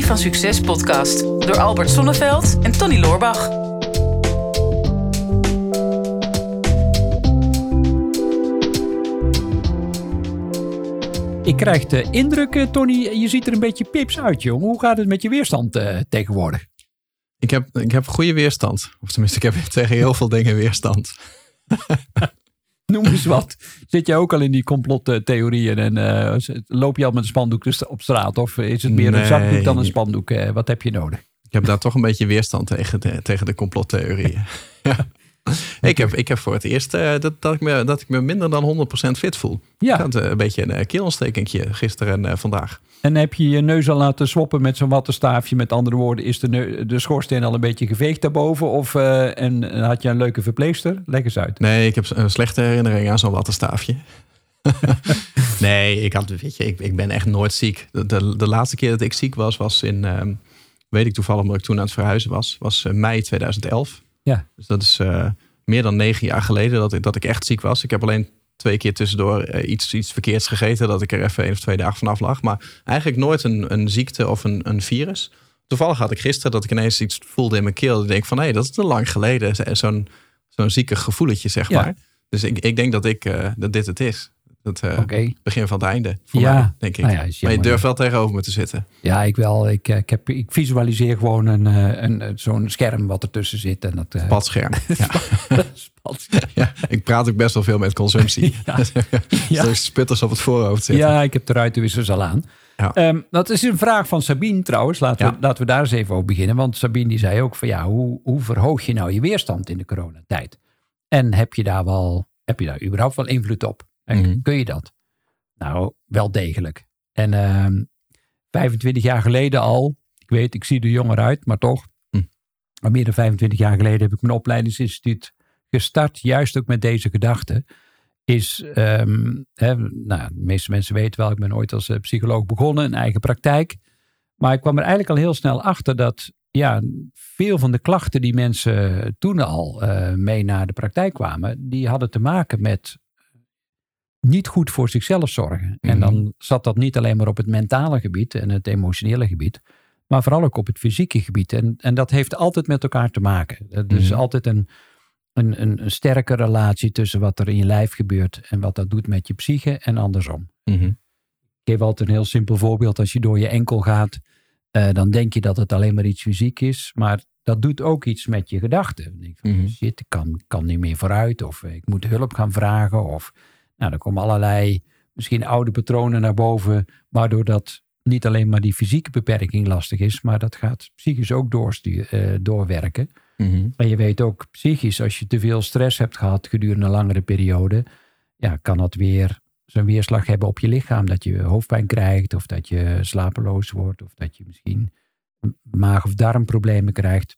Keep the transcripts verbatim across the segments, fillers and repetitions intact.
Recipe van Succes podcast door Albert Sonneveld en Tony Loorbach. Ik krijg de indruk, Tony, je ziet er een beetje pips uit, jongen. Hoe gaat het met je weerstand uh, tegenwoordig? Ik heb, ik heb goede weerstand. Of tenminste, ik heb tegen heel veel dingen weerstand. Noem eens wat. Zit je ook al in die complottheorieën en uh, loop je al met een spandoek op straat? Of is het meer nee. een zakdoek dan een spandoek? Uh, wat heb je nodig? Ik heb daar toch een beetje weerstand tegen de, tegen de complottheorieën. ja. Ik heb, ik heb voor het eerst uh, dat, dat, ik me, dat ik me minder dan honderd procent fit voel. Ja. Ik had uh, een beetje een uh, keelontstekentje gisteren en uh, vandaag. En heb je je neus al laten swappen met zo'n wattenstaafje? Met andere woorden, is de, neu- de schoorsteen al een beetje geveegd daarboven? Of uh, en had je een leuke verpleegster? Leg eens uit. Nee, ik heb een slechte herinnering aan zo'n wattenstaafje. nee, ik, had, weet je, ik, ik ben echt nooit ziek. De, de, de laatste keer dat ik ziek was, was in, uh, weet ik toevallig omdat ik toen aan het verhuizen was, was uh, mei tweeduizend elf. Ja. Dus dat is uh, meer dan negen jaar geleden dat ik, dat ik echt ziek was. Ik heb alleen twee keer tussendoor uh, iets, iets verkeerds gegeten, dat ik er even één of twee dagen vanaf lag. Maar eigenlijk nooit een, een ziekte of een, een virus. Toevallig had ik gisteren dat ik ineens iets voelde in mijn keel. Ik denk van, hé, hey, dat is te lang geleden. Zo'n, zo'n ziekig gevoeletje, zeg ja. maar. Dus ik, ik denk dat, ik, uh, dat dit het is. Het uh, okay. begin van het einde, voor ja. mij, denk ik. Nou ja, maar je durft wel tegenover me te zitten. Ja, ik wel. Ik, ik, heb, ik visualiseer gewoon een, een, een, zo'n scherm wat ertussen zit. En dat, uh... Spatscherm. Ja. Spatscherm. Ja, ik praat ook best wel veel met consumptie. ja. ja. Er sputters op het voorhoofd zitten. Ja, ik heb de ruitenwissers al aan. Ja. Um, dat is een vraag van Sabine trouwens. Laten, ja. we, laten we daar eens even over beginnen. Want Sabine die zei ook van ja, hoe, hoe verhoog je nou je weerstand in de coronatijd? En heb je daar wel, heb je daar überhaupt wel invloed op? En mm-hmm. kun je dat? Nou, wel degelijk. En uh, vijfentwintig jaar geleden al, ik weet, ik zie er jonger uit, maar toch. Mm. Maar meer dan vijfentwintig jaar geleden heb ik mijn opleidingsinstituut gestart. Juist ook met deze gedachte. Is, um, hè, nou, de meeste mensen weten wel, ik ben ooit als uh, psycholoog begonnen, een eigen praktijk. Maar ik kwam er eigenlijk al heel snel achter dat ja, veel van de klachten die mensen toen al uh, mee naar de praktijk kwamen, die hadden te maken met niet goed voor zichzelf zorgen. Mm-hmm. En dan zat dat niet alleen maar op het mentale gebied en het emotionele gebied, maar vooral ook op het fysieke gebied. En, en dat heeft altijd met elkaar te maken. Er mm-hmm. is altijd een, een, een, een sterke relatie tussen wat er in je lijf gebeurt en wat dat doet met je psyche en andersom. Mm-hmm. Ik geef altijd een heel simpel voorbeeld. Als je door je enkel gaat, uh, dan denk je dat het alleen maar iets fysiek is, maar dat doet ook iets met je gedachten. Dan denk je van, mm-hmm. shit, ik kan, kan niet meer vooruit, of ik moet hulp gaan vragen, of nou, er komen allerlei misschien oude patronen naar boven, waardoor dat niet alleen maar die fysieke beperking lastig is, maar dat gaat psychisch ook doorstuur, uh, doorwerken. Mm-hmm. En je weet ook psychisch, als je te veel stress hebt gehad gedurende een langere periode, ja, kan dat weer zijn weerslag hebben op je lichaam. Dat je hoofdpijn krijgt, of dat je slapeloos wordt, of dat je misschien maag- of darmproblemen krijgt.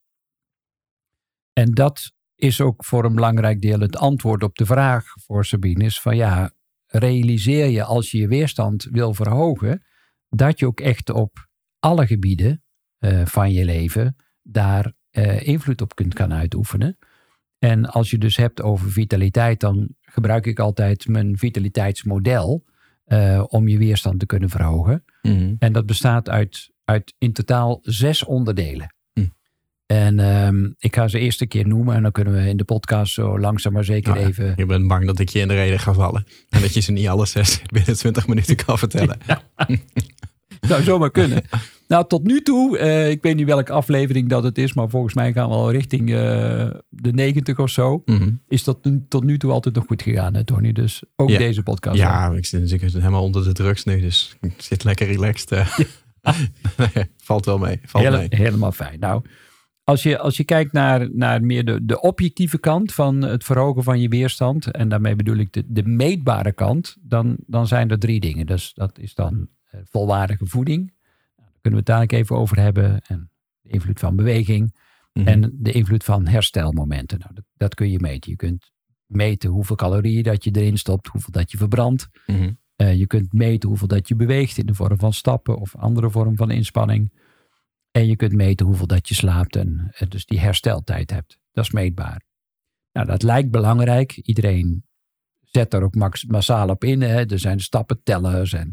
En dat is ook voor een belangrijk deel het antwoord op de vraag voor Sabine is van ja, realiseer je als je je weerstand wil verhogen, dat je ook echt op alle gebieden uh, van je leven daar uh, invloed op kunt gaan uitoefenen. En als je dus hebt over vitaliteit, dan gebruik ik altijd mijn vitaliteitsmodel uh, om je weerstand te kunnen verhogen. Mm-hmm. En dat bestaat uit, uit in totaal zes onderdelen. En um, ik ga ze eerst een keer noemen en dan kunnen we in de podcast zo langzaam maar zeker nou ja, even. Je bent bang dat ik je in de reden ga vallen. En dat je ze niet alle zes binnen twintig minuten kan vertellen. Ja. Zou zomaar kunnen. Nou, tot nu toe, uh, ik weet niet welke aflevering dat het is, maar volgens mij gaan we al richting uh, de negentig of zo. Mm-hmm. Is dat tot nu toe altijd nog goed gegaan, hè, Tony? Dus ook ja. deze podcast. Ja, ik zit, ik zit helemaal onder de drugs nu, dus ik zit lekker relaxed. Uh. Ja. Valt wel mee. Valt Hele, mee. Helemaal fijn. Nou, Als je, als je kijkt naar, naar meer de, de objectieve kant van het verhogen van je weerstand, en daarmee bedoel ik de, de meetbare kant, dan, dan zijn er drie dingen. Dus dat is dan volwaardige voeding. Nou, daar kunnen we het dadelijk even over hebben. En de invloed van beweging. Mm-hmm. En de invloed van herstelmomenten. Nou, dat, dat kun je meten. Je kunt meten hoeveel calorieën dat je erin stopt, hoeveel dat je verbrandt. Mm-hmm. Uh, je kunt meten hoeveel dat je beweegt in de vorm van stappen of andere vorm van inspanning. En je kunt meten hoeveel dat je slaapt en dus die hersteltijd hebt. Dat is meetbaar. Nou, dat lijkt belangrijk. Iedereen zet daar ook max, massaal op in. Hè. Er zijn stappentellers en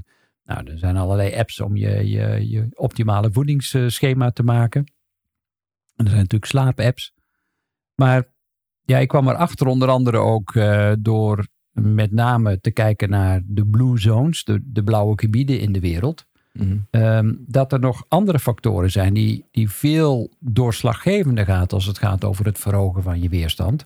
Nou, er zijn allerlei apps om je, je, je optimale voedingsschema te maken. En er zijn natuurlijk slaapapps. Maar ja, ik kwam erachter onder andere ook uh, door met name te kijken naar de blue zones, de, de blauwe gebieden in de wereld. Mm-hmm. Um, dat er nog andere factoren zijn die, die veel doorslaggevender gaat als het gaat over het verhogen van je weerstand.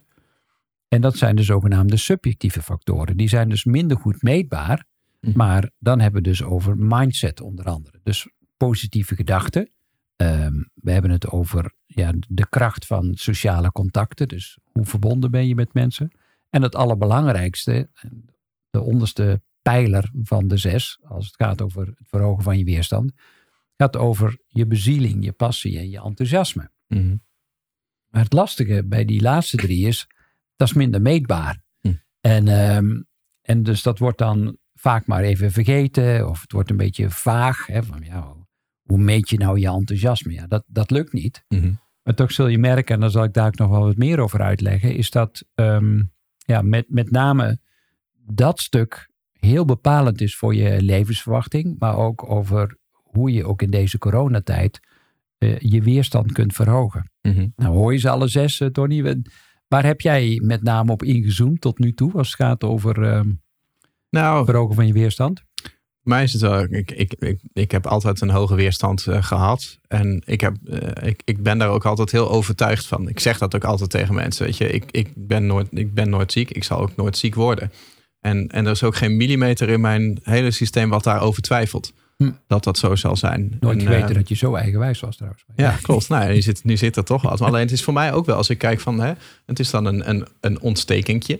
En dat zijn de zogenaamde subjectieve factoren. Die zijn dus minder goed meetbaar. Maar dan hebben we dus over mindset onder andere. Dus positieve gedachten. Um, we hebben het over ja, de kracht van sociale contacten. Dus hoe verbonden ben je met mensen. En het allerbelangrijkste, de onderste pijler van de zes, als het gaat over het verhogen van je weerstand, gaat over je bezieling, je passie en je enthousiasme. Mm-hmm. Maar het lastige bij die laatste drie is, dat is minder meetbaar. Mm. En, um, en dus dat wordt dan vaak maar even vergeten. Of het wordt een beetje vaag. Hè, van, ja, hoe meet je nou je enthousiasme? Ja, dat, dat lukt niet. Mm-hmm. Maar toch zul je merken, en daar zal ik daar ook nog wel wat meer over uitleggen, is dat um, ja, met, met name dat stuk heel bepalend is voor je levensverwachting. Maar ook over hoe je ook in deze coronatijd uh, je weerstand kunt verhogen. Mm-hmm. Nou hoor je ze alle zes, uh, Tony. Waar heb jij met name op ingezoomd tot nu toe als het gaat over Um, Nou, verhogen van je weerstand? Mij is het wel. Ik, ik, ik, ik heb altijd een hoge weerstand uh, gehad. En ik, heb, uh, ik, ik ben daar ook altijd heel overtuigd van. Ik zeg dat ook altijd tegen mensen. Weet je, ik, ik, ben, nooit, ik ben nooit ziek. Ik zal ook nooit ziek worden. En, en er is ook geen millimeter in mijn hele systeem wat daarover twijfelt. Hm. Dat dat zo zal zijn. Nooit en, geweten uh, dat je zo eigenwijs was trouwens. Ja, klopt. Nou, nu, zit, nu zit er toch wat. Maar alleen het is voor mij ook wel, als ik kijk van, hè, het is dan een, een, een ontstekingje.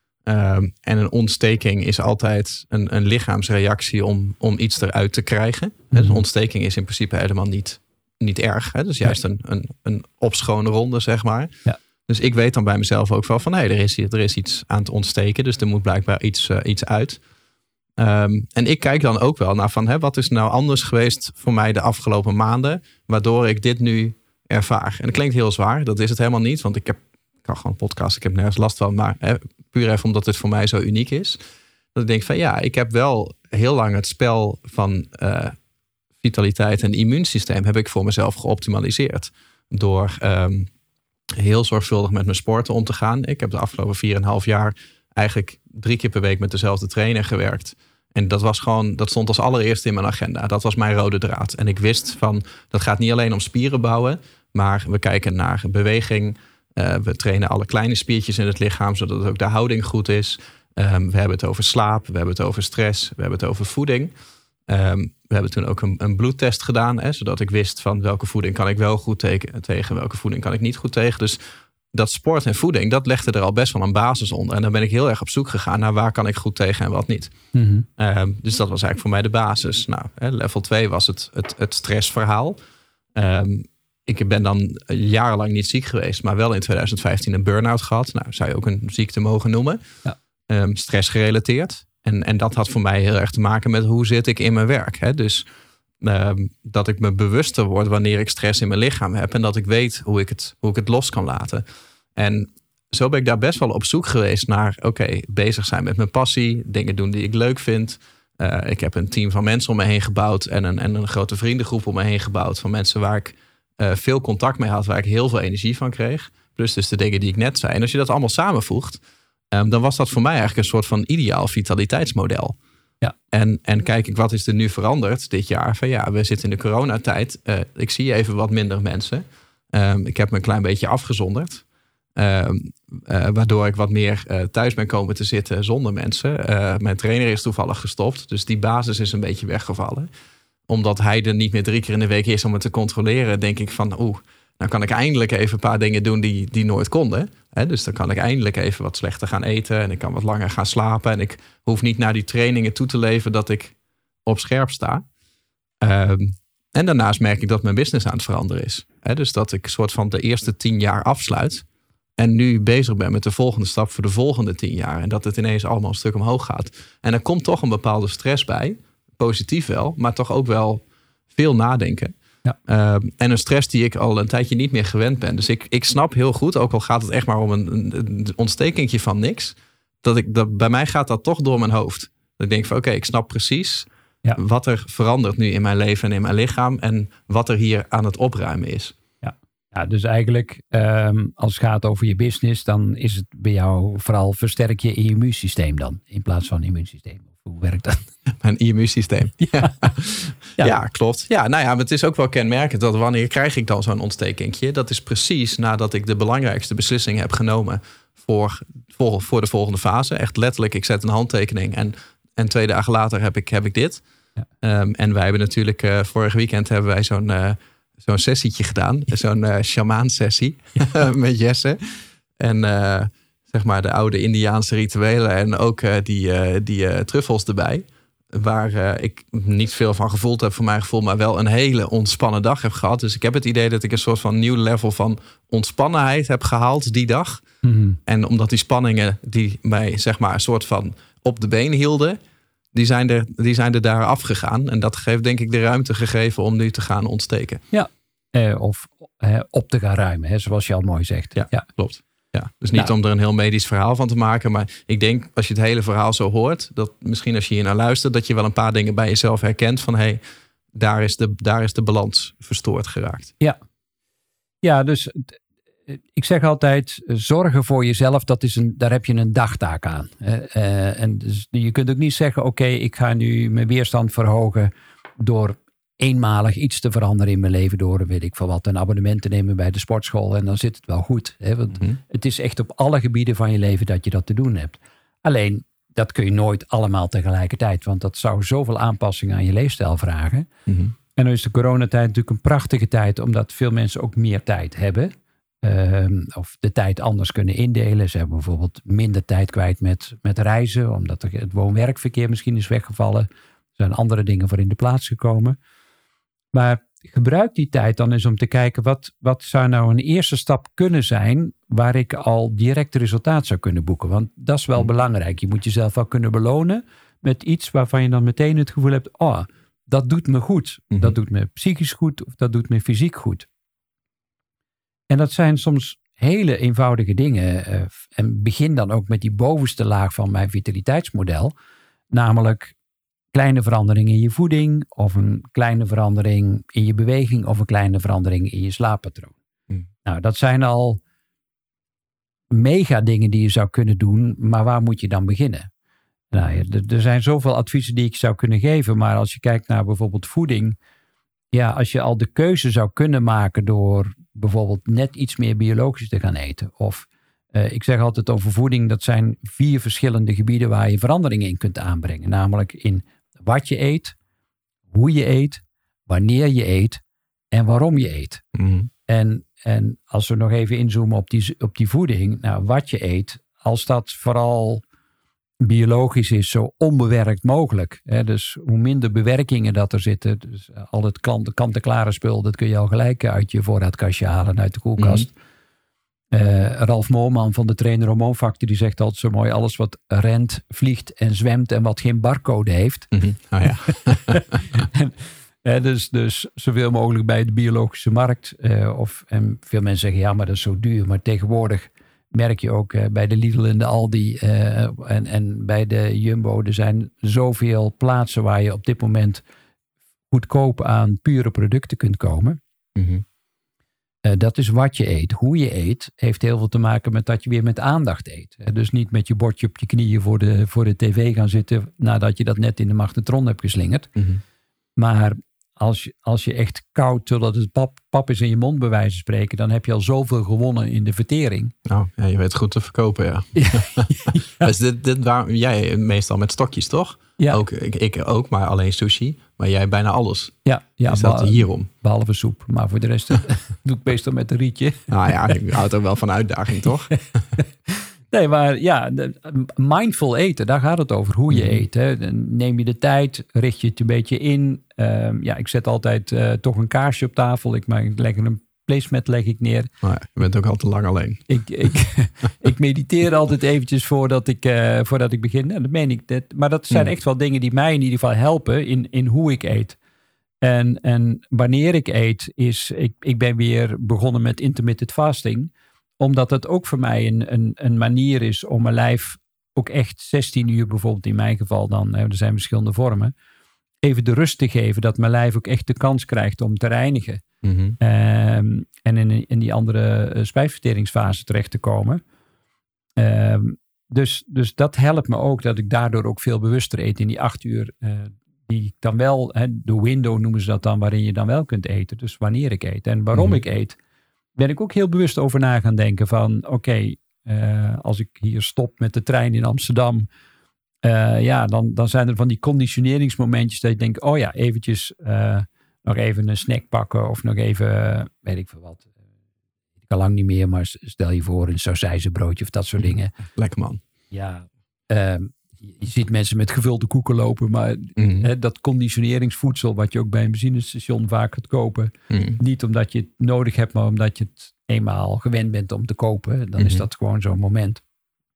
Um, en een ontsteking is altijd een, een lichaamsreactie om, om iets eruit te krijgen. Mm-hmm. Dus een ontsteking is in principe helemaal niet, niet erg. Hè? Dus juist een, een, een opschone ronde, zeg maar. Ja. Dus ik weet dan bij mezelf ook wel van, hé, hey, er, is, er is iets aan het ontsteken. Dus er moet blijkbaar iets, uh, iets uit. Um, en ik kijk dan ook wel naar van, hè, wat is nou anders geweest voor mij de afgelopen maanden, waardoor ik dit nu ervaar. En dat klinkt heel zwaar, dat is het helemaal niet. Want ik heb, ik kan gewoon een podcast, ik heb nergens last van, maar hè, puur even omdat het voor mij zo uniek is. Dat ik denk van ja, ik heb wel heel lang het spel van uh, vitaliteit en immuunsysteem heb ik voor mezelf geoptimaliseerd. Door um, heel zorgvuldig met mijn sporten om te gaan. Ik heb de afgelopen vier en een half jaar eigenlijk drie keer per week met dezelfde trainer gewerkt. En dat was gewoon, dat stond als allereerste in mijn agenda. Dat was mijn rode draad. En ik wist van, dat gaat niet alleen om spieren bouwen, maar we kijken naar beweging. Uh, we trainen alle kleine spiertjes in het lichaam, zodat ook de houding goed is. Um, we hebben het over slaap, we hebben het over stress, we hebben het over voeding. Um, we hebben toen ook een, een bloedtest gedaan, hè, zodat ik wist van welke voeding kan ik wel goed tegen, tegen, welke voeding kan ik niet goed tegen. Dus dat sport en voeding, dat legde er al best wel een basis onder. En dan ben ik heel erg op zoek gegaan naar waar kan ik goed tegen en wat niet. Mm-hmm. Um, dus dat was eigenlijk voor mij de basis. Nou, hè, level twee was het, het, het stressverhaal. Um, Ik ben dan jarenlang niet ziek geweest, maar wel in twintig vijftien een burn-out gehad. Nou, zou je ook een ziekte mogen noemen. Ja. Um, stressgerelateerd. En, en dat had voor mij heel erg te maken met hoe zit ik in mijn werk. Hè? Dus um, dat ik me bewuster word wanneer ik stress in mijn lichaam heb. En dat ik weet hoe ik het, hoe ik het los kan laten. En zo ben ik daar best wel op zoek geweest naar, oké, okay, bezig zijn met mijn passie. Dingen doen die ik leuk vind. Uh, ik heb een team van mensen om me heen gebouwd. En een, en een grote vriendengroep om me heen gebouwd. Van mensen waar ik Uh, veel contact mee had, waar ik heel veel energie van kreeg. Plus dus de dingen die ik net zei. En als je dat allemaal samenvoegt, um, dan was dat voor mij eigenlijk een soort van ideaal vitaliteitsmodel. Ja. En, en kijk ik, wat is er nu veranderd dit jaar? Van ja, we zitten in de coronatijd. Uh, ik zie even wat minder mensen. Um, ik heb me een klein beetje afgezonderd. Um, uh, waardoor ik wat meer uh, thuis ben komen te zitten zonder mensen. Uh, mijn trainer is toevallig gestopt. Dus die basis is een beetje weggevallen. Omdat hij er niet meer drie keer in de week is om het te controleren, denk ik van, oeh, dan kan ik eindelijk even een paar dingen doen die, die nooit konden. He, dus dan kan ik eindelijk even wat slechter gaan eten en ik kan wat langer gaan slapen. En ik hoef niet naar die trainingen toe te leven dat ik op scherp sta. Um, en daarnaast merk ik dat mijn business aan het veranderen is. He, dus dat ik soort van de eerste tien jaar afsluit en nu bezig ben met de volgende stap voor de volgende tien jaar. En dat het ineens allemaal een stuk omhoog gaat. En er komt toch een bepaalde stress bij. Positief wel, maar toch ook wel veel nadenken. Ja. Uh, en een stress die ik al een tijdje niet meer gewend ben. Dus ik, ik snap heel goed, ook al gaat het echt maar om een, een, een ontstekingje van niks. Dat ik, dat, bij mij gaat dat toch door mijn hoofd. Dat ik denk van oké, okay, ik snap precies Ja. Wat er verandert nu in mijn leven en in mijn lichaam. En wat er hier aan het opruimen is. Ja, ja dus eigenlijk um, als het gaat over je business. Dan is het bij jou vooral versterk je immuunsysteem dan. In plaats van immuunsysteem. Hoe werkt dat? Mijn immuunsysteem. Ja. Ja. ja, klopt. Ja, nou ja, het is ook wel kenmerkend dat wanneer krijg ik dan zo'n ontstekingje? Dat is precies nadat ik de belangrijkste beslissing heb genomen voor, voor, voor de volgende fase. Echt letterlijk, ik zet een handtekening en, en twee dagen later heb ik, heb ik dit. Ja. Um, en wij hebben natuurlijk, uh, vorig weekend hebben wij zo'n, uh, zo'n sessietje gedaan. Zo'n uh, shamaan-sessie ja. met Jesse. En uh, zeg maar de oude Indiaanse rituelen en ook uh, die, uh, die uh, truffels erbij. Waar uh, ik niet veel van gevoeld heb voor mijn gevoel, maar wel een hele ontspannen dag heb gehad. Dus ik heb het idee dat ik een soort van nieuw level van ontspannenheid heb gehaald die dag. Mm-hmm. En omdat die spanningen die mij zeg maar een soort van op de been hielden, die zijn er, die zijn er daar afgegaan. En dat heeft denk ik de ruimte gegeven om nu te gaan ontsteken. Ja, eh, of eh, op te gaan ruimen, hè, zoals je al mooi zegt. Ja, ja. klopt. Ja, dus niet nou. om er een heel medisch verhaal van te maken. Maar ik denk, als je het hele verhaal zo hoort, dat misschien als je hier naar luistert, dat je wel een paar dingen bij jezelf herkent van hé, hey, daar is de, daar is de balans verstoord geraakt. Ja, ja, dus ik zeg altijd, zorgen voor jezelf, dat is een, daar heb je een dagtaak aan. Uh, en dus je kunt ook niet zeggen, oké, okay, ik ga nu mijn weerstand verhogen door eenmalig iets te veranderen in mijn leven door, weet ik veel wat, een abonnement te nemen bij de sportschool en dan zit het wel goed. Hè? Want mm-hmm. het is echt op alle gebieden van je leven dat je dat te doen hebt. Alleen, dat kun je nooit allemaal tegelijkertijd, want dat zou zoveel aanpassingen aan je leefstijl vragen. Mm-hmm. En dan is de coronatijd natuurlijk een prachtige tijd, omdat veel mensen ook meer tijd hebben. Uh, of de tijd anders kunnen indelen. Ze hebben bijvoorbeeld minder tijd kwijt met, met reizen, omdat het woon-werkverkeer misschien is weggevallen. Er zijn andere dingen voor in de plaats gekomen. Maar gebruik die tijd dan eens om te kijken, wat, wat zou nou een eerste stap kunnen zijn waar ik al direct resultaat zou kunnen boeken. Want dat is wel mm. belangrijk. Je moet jezelf wel kunnen belonen met iets waarvan je dan meteen het gevoel hebt, oh, dat doet me goed. Mm-hmm. Dat doet me psychisch goed of dat doet me fysiek goed. En dat zijn soms hele eenvoudige dingen. Uh, en begin dan ook met die bovenste laag van mijn vitaliteitsmodel. Namelijk kleine verandering in je voeding, of een kleine verandering in je beweging, of een kleine verandering in je slaappatroon. Hmm. Nou, dat zijn al mega dingen die je zou kunnen doen, maar waar moet je dan beginnen? Nou, er, er zijn zoveel adviezen die ik zou kunnen geven, maar als je kijkt naar bijvoorbeeld voeding, ja, als je al de keuze zou kunnen maken door bijvoorbeeld net iets meer biologisch te gaan eten, of Uh, ik zeg altijd over voeding, dat zijn vier verschillende gebieden waar je veranderingen in kunt aanbrengen. Namelijk in wat je eet, hoe je eet, wanneer je eet en waarom je eet. Mm. En, en als we nog even inzoomen op die, op die voeding, nou, wat je eet, als dat vooral biologisch is, zo onbewerkt mogelijk. Hè, dus hoe minder bewerkingen dat er zitten, dus al het kant-en-klare spul, dat kun je al gelijk uit je voorraadkastje halen, uit de koelkast. Mm. Uh, Ralf Moorman van de Trainer Hormoonfactor, die zegt altijd zo mooi, alles wat rent, vliegt en zwemt en wat geen barcode heeft. Mm-hmm. Oh ja. en, uh, dus, dus zoveel mogelijk bij de biologische markt. Uh, of, en veel mensen zeggen, ja, maar dat is zo duur. Maar tegenwoordig merk je ook uh, bij de Lidl en de Aldi uh, en, en bij de Jumbo, er zijn zoveel plaatsen waar je op dit moment goedkoop aan pure producten kunt komen. Mm-hmm. Uh, dat is wat je eet. Hoe je eet heeft heel veel te maken met dat je weer met aandacht eet. Uh, dus niet met je bordje op je knieën voor de, voor de tv gaan zitten nadat je dat net in de magnetron hebt geslingerd. Mm-hmm. Maar als je, als je echt koud, zodat het pap, pap is in je mond bij wijze van spreken, dan heb je al zoveel gewonnen in de vertering. Nou, ja, je weet goed te verkopen, ja. ja, ja. Dus dit, dit waar, jij meestal met stokjes, toch? Ja. Ook, ik, ik ook, maar alleen sushi. Maar jij bijna alles. Ja, ja, is dat behalve, hierom? Behalve soep. Maar voor de rest doe ik meestal met een rietje. Nou ja, ik houd er wel van uitdaging, toch? Nee, maar ja, mindful eten, daar gaat het over. Hoe je mm. eet. Hè. Neem je de tijd, richt je het een beetje in. Uh, ja, ik zet altijd uh, toch een kaarsje op tafel. Ik maak lekker een placemat leg ik neer. Maar je bent ook al te lang alleen. Ik, ik, ik mediteer altijd eventjes voordat ik, uh, voordat ik begin. En dat meen ik. Dat, maar dat zijn mm. echt wel dingen die mij in ieder geval helpen in, in hoe ik eet. En, en wanneer ik eet is, ik, ik ben weer begonnen met intermittent fasting. Omdat het ook voor mij een, een, een manier is om mijn lijf ook echt zestien uur bijvoorbeeld in mijn geval dan, er zijn verschillende vormen, even de rust te geven. Dat mijn lijf ook echt de kans krijgt om te reinigen. Mm-hmm. Um, en in, in die andere uh, spijsverteringsfase terecht te komen. Um, dus, dus dat helpt me ook. Dat ik daardoor ook veel bewuster eet in die acht uur. Uh, die ik dan wel, hè, de window noemen ze dat dan. Waarin je dan wel kunt eten. Dus wanneer ik eet. En waarom mm-hmm. ik eet. Ben ik ook heel bewust over na gaan denken. Van oké. Okay, uh, als ik hier stop met de trein in Amsterdam. Uh, ja, dan, dan zijn er van die conditioneringsmomentjes. Dat je denkt. Oh ja, eventjes. Uh, Nog even een snack pakken of nog even, weet ik veel wat. Ik kan lang niet meer, maar stel je voor een sausijzenbroodje of dat soort dingen. Lekker man. Ja, um, je ziet mensen met gevulde koeken lopen, maar mm-hmm. hè, dat conditioneringsvoedsel wat je ook bij een benzinestation vaak gaat kopen. Mm-hmm. Niet omdat je het nodig hebt, maar omdat je het eenmaal gewend bent om te kopen. Dan mm-hmm. is dat gewoon zo'n moment.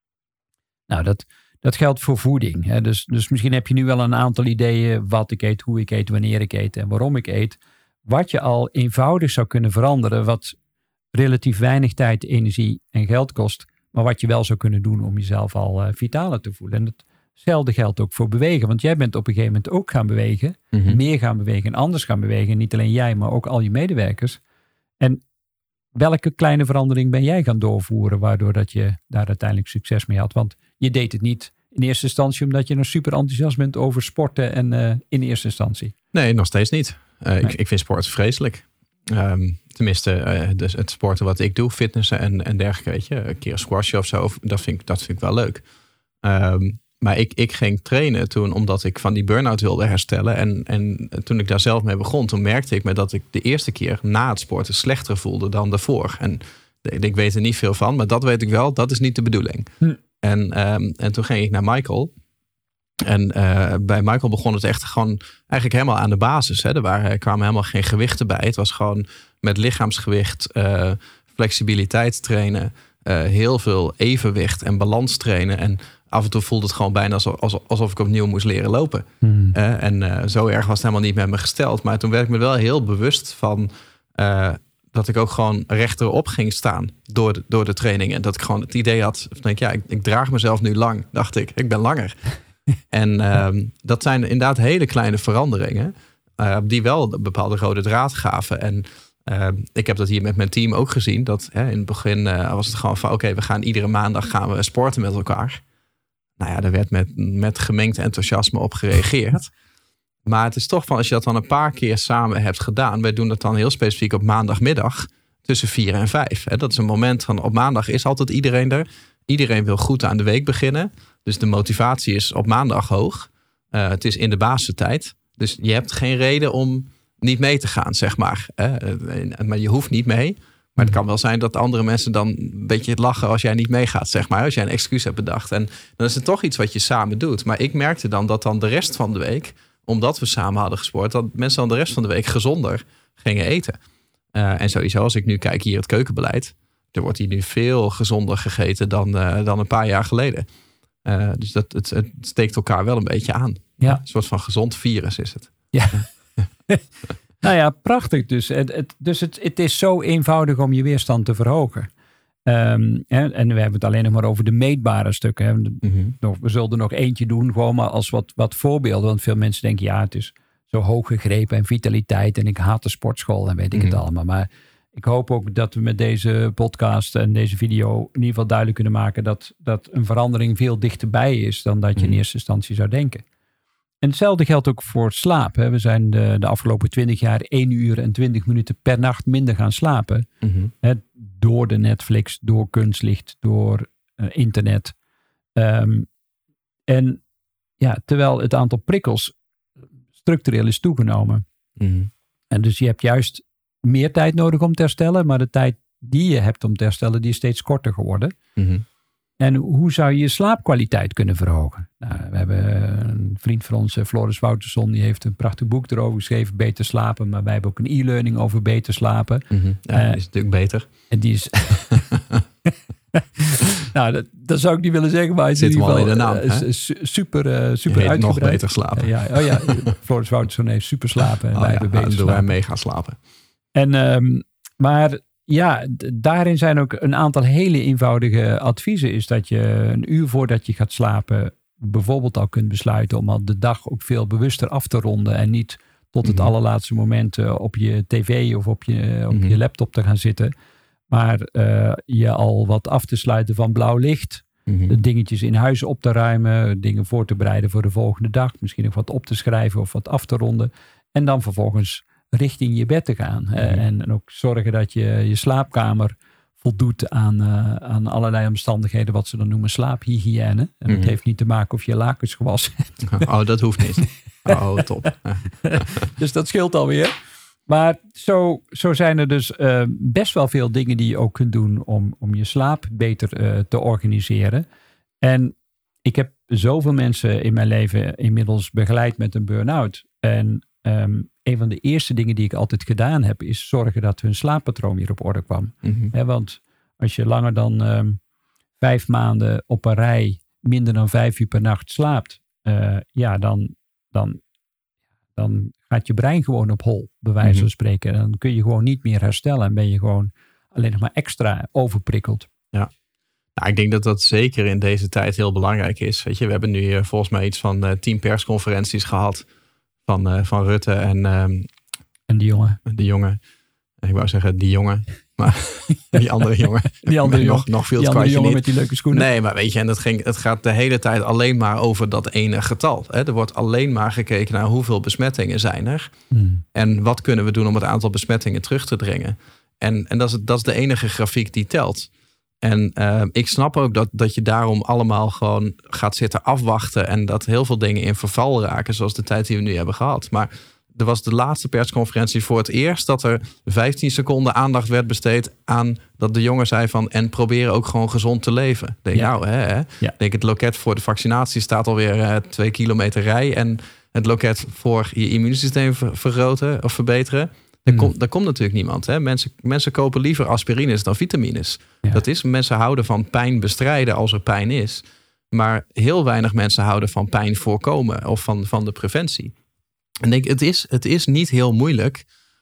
Nou, dat... Dat geldt voor voeding. Hè. Dus, dus misschien heb je nu wel een aantal ideeën wat ik eet, hoe ik eet, wanneer ik eet en waarom ik eet. Wat je al eenvoudig zou kunnen veranderen, wat relatief weinig tijd, energie en geld kost, maar wat je wel zou kunnen doen om jezelf al uh, vitaler te voelen. En hetzelfde geldt ook voor bewegen, want jij bent op een gegeven moment ook gaan bewegen, mm-hmm. meer gaan bewegen en anders gaan bewegen. Niet alleen jij, maar ook al je medewerkers. En welke kleine verandering ben jij gaan doorvoeren, waardoor dat je daar uiteindelijk succes mee had? Want je deed het niet in eerste instantie omdat je nog super enthousiast bent over sporten en uh, in eerste instantie. Nee, nog steeds niet. Uh, nee. ik, ik vind sport vreselijk. Um, tenminste, uh, dus het sporten wat ik doe, fitnessen en, en dergelijke, weet je, een keer een squashje of zo, dat vind ik, dat vind ik wel leuk. Um, maar ik, ik ging trainen toen omdat ik van die burn-out wilde herstellen. En, en toen ik daar zelf mee begon, toen merkte ik me dat ik de eerste keer na het sporten slechter voelde dan daarvoor. En ik weet er niet veel van, maar dat weet ik wel, dat is niet de bedoeling. Hm. En, um, en toen ging ik naar Michael. En uh, bij Michael begon het echt gewoon eigenlijk helemaal aan de basis. Hè. Er, waren, er kwamen helemaal geen gewichten bij. Het was gewoon met lichaamsgewicht, uh, flexibiliteit trainen, uh, heel veel evenwicht en balans trainen. En af en toe voelde het gewoon bijna alsof, alsof ik opnieuw moest leren lopen. Hmm. Uh, en uh, zo erg was het helemaal niet met me gesteld. Maar toen werd ik me wel heel bewust van Uh, dat ik ook gewoon rechterop ging staan door de, door de training. En dat ik gewoon het idee had, denk, ja, ik, ik draag mezelf nu lang, dacht ik. Ik ben langer. En uh, dat zijn inderdaad hele kleine veranderingen, Uh, die wel een bepaalde rode draad gaven. En uh, ik heb dat hier met mijn team ook gezien. Dat hè, in het begin uh, was het gewoon van, oké, okay, we gaan iedere maandag gaan we sporten met elkaar. Nou ja, daar werd met, met gemengd enthousiasme op gereageerd. Maar het is toch van, als je dat dan een paar keer samen hebt gedaan. Wij doen dat dan heel specifiek op maandagmiddag tussen vier en vijf. Dat is een moment van, op maandag is altijd iedereen er. Iedereen wil goed aan de week beginnen. Dus de motivatie is op maandag hoog. Uh, het is in de basistijd. Dus je hebt geen reden om niet mee te gaan, zeg maar. Maar je hoeft niet mee. Maar het kan wel zijn dat andere mensen dan een beetje lachen als jij niet meegaat, zeg maar. Als jij een excuus hebt bedacht. En dan is het toch iets wat je samen doet. Maar ik merkte dan dat dan de rest van de week, omdat we samen hadden gesport, dat mensen dan de rest van de week gezonder gingen eten. Uh, en sowieso, als ik nu kijk hier het keukenbeleid, er wordt hier nu veel gezonder gegeten dan, uh, dan een paar jaar geleden. Uh, dus dat, het, het steekt elkaar wel een beetje aan. Ja. Een soort van gezond virus is het. Ja. Nou ja, prachtig dus. Het, het, dus het, het is zo eenvoudig om je weerstand te verhogen. Um, en, en we hebben het alleen nog maar over de meetbare stukken. Hè. Mm-hmm. We zullen er nog eentje doen, gewoon maar als wat, wat voorbeelden. Want veel mensen denken, ja, het is zo hoog gegrepen en vitaliteit. En ik haat de sportschool en weet ik mm-hmm. het allemaal. Maar ik hoop ook dat we met deze podcast en deze video in ieder geval duidelijk kunnen maken dat, dat een verandering veel dichterbij is dan dat je mm-hmm. in eerste instantie zou denken. En hetzelfde geldt ook voor slaap. Hè. We zijn de, de afgelopen twintig jaar één uur en twintig minuten per nacht minder gaan slapen. Mm-hmm. Hè, door de Netflix, door kunstlicht, door uh, internet. Um, en ja, terwijl het aantal prikkels structureel is toegenomen. Mm-hmm. En dus je hebt juist meer tijd nodig om te herstellen. Maar de tijd die je hebt om te herstellen, die is steeds korter geworden. Mm-hmm. En hoe zou je je slaapkwaliteit kunnen verhogen? Nou, we hebben een vriend van ons, Floris Wouterson, die heeft een prachtig boek erover geschreven, Beter slapen. Maar wij hebben ook een e-learning over beter slapen. Mm-hmm. Ja, uh, die is natuurlijk beter. En die is... nou, dat, dat zou ik niet willen zeggen, maar hij is zit in ieder geval geval in de naam, uh, su- super, uh, super uitgebreid. Nog beter slapen. Uh, ja, oh ja, Floris Wouterson heeft super slapen en oh, wij ja, hebben beter slapen. En doen wij mee gaan slapen. En, um, maar... Ja, d- daarin zijn ook een aantal hele eenvoudige adviezen. Is dat je een uur voordat je gaat slapen bijvoorbeeld al kunt besluiten om al de dag ook veel bewuster af te ronden. En niet tot het mm-hmm. allerlaatste moment uh, op je tv of op je, op mm-hmm. je laptop te gaan zitten. Maar uh, je al wat af te sluiten van blauw licht. Mm-hmm. De dingetjes in huis op te ruimen. Dingen voor te bereiden voor de volgende dag. Misschien nog wat op te schrijven of wat af te ronden. En dan vervolgens richting je bed te gaan. Mm-hmm. Uh, en, en ook zorgen dat je je slaapkamer voldoet aan, uh, aan allerlei omstandigheden. Wat ze dan noemen slaaphygiëne. En mm-hmm. dat heeft niet te maken of je lakens gewassen hebt. Oh, dat hoeft niet. Oh, top. Dus dat scheelt alweer. Maar zo, zo zijn er dus uh, best wel veel dingen die je ook kunt doen om, om je slaap beter uh, te organiseren. En ik heb zoveel mensen in mijn leven inmiddels begeleid met een burn-out. En um, een van de eerste dingen die ik altijd gedaan heb, is zorgen dat hun slaappatroon weer op orde kwam. Mm-hmm. He, want als je langer dan um, vijf maanden op een rij minder dan vijf uur per nacht slaapt, uh, ja, dan, dan, dan gaat je brein gewoon op hol, bij wijze mm-hmm. van spreken. En dan kun je gewoon niet meer herstellen en ben je gewoon alleen nog maar extra overprikkeld. Ja. Nou, ik denk dat dat zeker in deze tijd heel belangrijk is. Weet je, we hebben nu uh, volgens mij iets van uh, tien persconferenties gehad van, uh, van Rutte en, um, en die jongen. Die jongen. Ik wou zeggen die jongen, maar die andere jongen. Die andere jongen. Nog, nog veel die andere jongen niet. Met die leuke schoenen. Nee, maar weet je, en het, ging, het gaat de hele tijd alleen maar over dat ene getal. Hè? Er wordt alleen maar gekeken naar hoeveel besmettingen zijn er. Hmm. En wat kunnen we doen om het aantal besmettingen terug te dringen. En, en dat, is, dat is de enige grafiek die telt. En uh, ik snap ook dat, dat je daarom allemaal gewoon gaat zitten afwachten. En dat heel veel dingen in verval raken, zoals de tijd die we nu hebben gehad. Maar er was de laatste persconferentie voor het eerst dat er vijftien seconden aandacht werd besteed aan dat de jongen zei van en proberen ook gewoon gezond te leven. Denk, ja. Nou, hè, hè? Ja. Denk het loket voor de vaccinatie staat alweer uh, twee kilometer rij en het loket voor je immuunsysteem ver- vergroten of verbeteren. Daar, mm. komt, daar komt natuurlijk niemand. Hè? Mensen, mensen kopen liever aspirines dan vitamines. Ja. Dat is, mensen houden van pijn bestrijden als er pijn is. Maar heel weinig mensen houden van pijn voorkomen of van, van de preventie. En denk, het is, het is niet heel moeilijk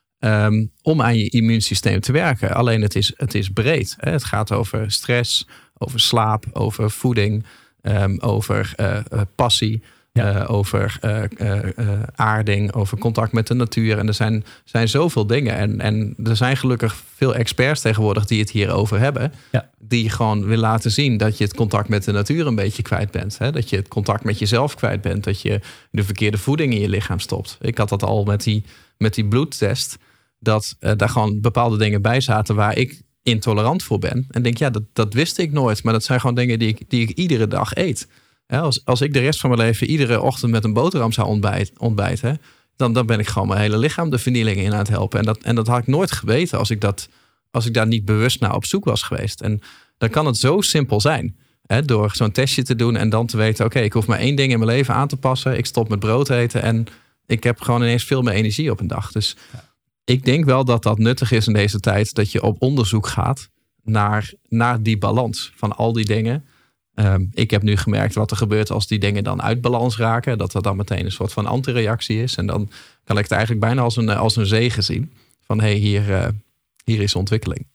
um, om aan je immuunsysteem te werken. Alleen het is, het is breed. Hè? Het gaat over stress, over slaap, over voeding, um, over uh, uh, passie. Ja. Uh, over uh, uh, uh, aarding, over contact met de natuur. En er zijn, zijn zoveel dingen. En, en er zijn gelukkig veel experts tegenwoordig die het hierover hebben. Ja. Die gewoon willen laten zien dat je het contact met de natuur een beetje kwijt bent. Hè? Dat je het contact met jezelf kwijt bent. Dat je de verkeerde voeding in je lichaam stopt. Ik had dat al met die, met die bloedtest. Dat uh, daar gewoon bepaalde dingen bij zaten waar ik intolerant voor ben. En denk, ja, dat, dat wist ik nooit. Maar dat zijn gewoon dingen die ik, die ik iedere dag eet. Ja, als, als ik de rest van mijn leven iedere ochtend met een boterham zou ontbijt, ontbijten, dan, dan ben ik gewoon mijn hele lichaam de vernieling in aan het helpen. En dat, en dat had ik nooit geweten als ik, dat, als ik daar niet bewust naar op zoek was geweest. En dan kan het zo simpel zijn. Hè, door zo'n testje te doen en dan te weten, oké, okay, ik hoef maar één ding in mijn leven aan te passen. Ik stop met brood eten en ik heb gewoon ineens veel meer energie op een dag. Dus ja. Ik denk wel dat dat nuttig is in deze tijd, dat je op onderzoek gaat naar, naar die balans van al die dingen. Um, ik heb nu gemerkt wat er gebeurt als die dingen dan uit balans raken. Dat dat dan meteen een soort van antireactie is. En dan kan ik het eigenlijk bijna als een, als een zegen zien. Van hé, hey, hier, uh, hier is ontwikkeling.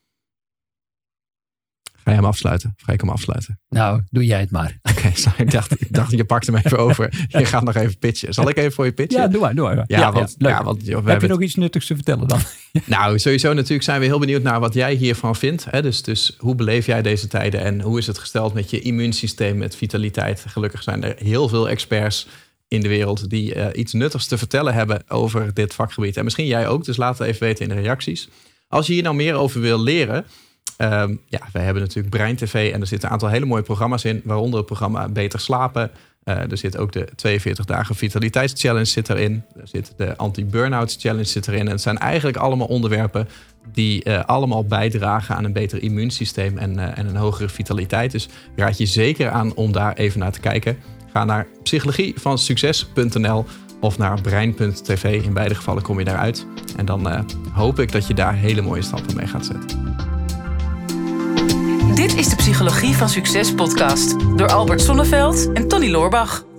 Ga je hem afsluiten? Of ga ik hem afsluiten? Nou, doe jij het maar. Oké, okay, ik, dacht, ik dacht, je pakt hem even over. Je gaat nog even pitchen. Zal ik even voor je pitchen? Ja, doe maar. Doe maar. Ja, ja, want, ja, ja, want, joh, Heb je nog iets nuttigs te vertellen dan? Nou, sowieso natuurlijk zijn we heel benieuwd naar wat jij hiervan vindt. Hè? Dus, dus hoe beleef jij deze tijden en hoe is het gesteld met je immuunsysteem, met vitaliteit? Gelukkig zijn er heel veel experts in de wereld die uh, iets nuttigs te vertellen hebben over dit vakgebied. En misschien jij ook, dus laat het even weten in de reacties. Als je hier nou meer over wil leren, Um, ja, wij hebben natuurlijk Brein T V en er zitten een aantal hele mooie programma's in, waaronder het programma Beter Slapen. Uh, er zit ook de tweeënveertig dagen vitaliteitschallenge zit erin. Er zit de anti-burnout challenge zit erin. En het zijn eigenlijk allemaal onderwerpen die uh, allemaal bijdragen aan een beter immuunsysteem en, uh, en een hogere vitaliteit. Dus ik raad je zeker aan om daar even naar te kijken. Ga naar psychologie van succes punt n l of naar brein punt t v. In beide gevallen kom je daaruit. En dan uh, hoop ik dat je daar hele mooie stappen mee gaat zetten. Dit is de Psychologie van Succes podcast door Albert Sonneveld en Tony Loorbach.